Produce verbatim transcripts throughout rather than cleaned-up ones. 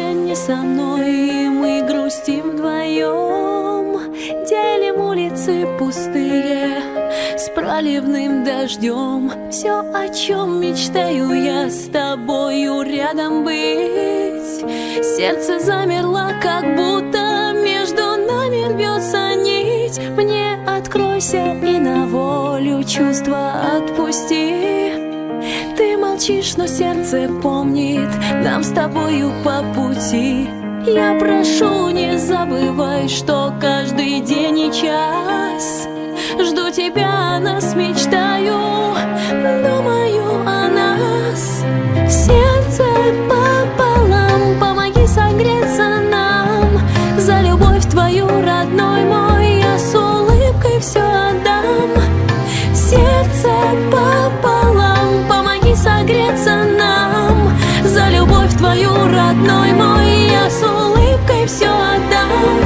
сегодня не со мной, и мы грустим вдвоем. Делим улицы пустые с проливным дождем. Все, о чем мечтаю я, с тобою рядом быть. Сердце замерло, как будто между нами рвется нить. Мне откройся и на волю чувства отпусти. Ты молчишь, но сердце помнит, нам с тобою по пути. Я прошу, не забывай, что каждый день и час жду тебя, о нас мечтаю, думаю о нас. Сердце пополам, помоги согреться нам. За любовь твою, родной мой, я с улыбкой все отдам. Сердце пополам, помоги согреться нам. За любовь твою, родной мой, я с улыбкой все отдам.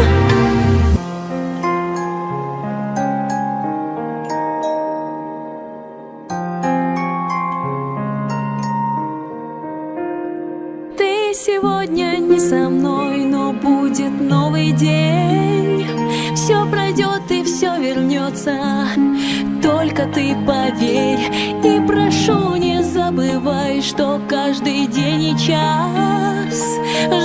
Ты сегодня не со мной, но будет новый день. Все пройдет и все вернется, только ты поверь. И прошу, не забывай, что каждый день и час